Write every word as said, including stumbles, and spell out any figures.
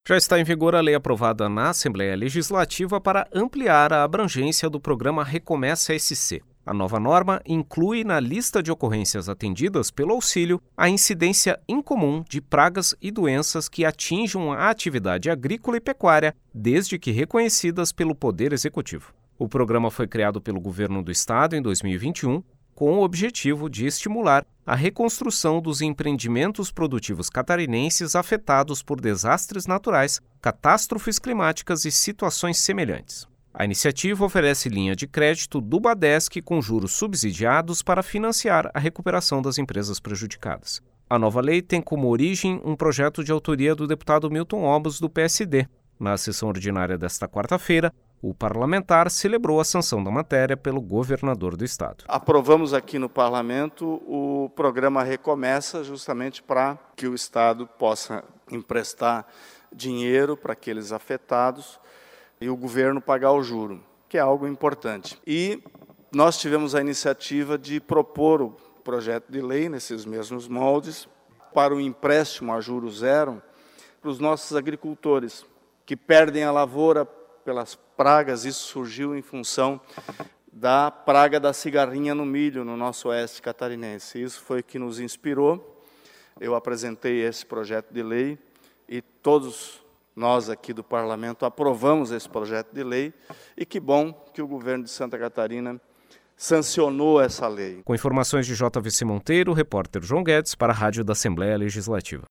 Já está em vigor a lei aprovada na Assembleia Legislativa para ampliar a abrangência do programa Recomeça S C. A nova norma inclui na lista de ocorrências atendidas pelo auxílio a incidência incomum de pragas e doenças que atinjam a atividade agrícola e pecuária, desde que reconhecidas pelo Poder Executivo. O programa foi criado pelo Governo do Estado em dois mil e vinte e um, com o objetivo de estimular a reconstrução dos empreendimentos produtivos catarinenses afetados por desastres naturais, catástrofes climáticas e situações semelhantes. A iniciativa oferece linha de crédito do Badesc com juros subsidiados para financiar a recuperação das empresas prejudicadas. A nova lei tem como origem um projeto de autoria do deputado Milton Obos, do P S D. Na sessão ordinária desta quarta-feira, o parlamentar celebrou a sanção da matéria pelo governador do estado. Aprovamos aqui no parlamento o programa Recomeça, justamente para que o estado possa emprestar dinheiro para aqueles afetados e o governo pagar o juro, que é algo importante. E nós tivemos a iniciativa de propor o projeto de lei nesses mesmos moldes para o empréstimo a juro zero para os nossos agricultores, que perdem a lavoura pelas pragas. Isso surgiu em função da praga da cigarrinha no milho no nosso oeste catarinense. Isso foi o que nos inspirou. Eu apresentei esse projeto de lei e todos nós aqui do parlamento aprovamos esse projeto de lei, e que bom que o governo de Santa Catarina sancionou essa lei. Com informações de J V C Monteiro, repórter João Guedes para a Rádio da Assembleia Legislativa.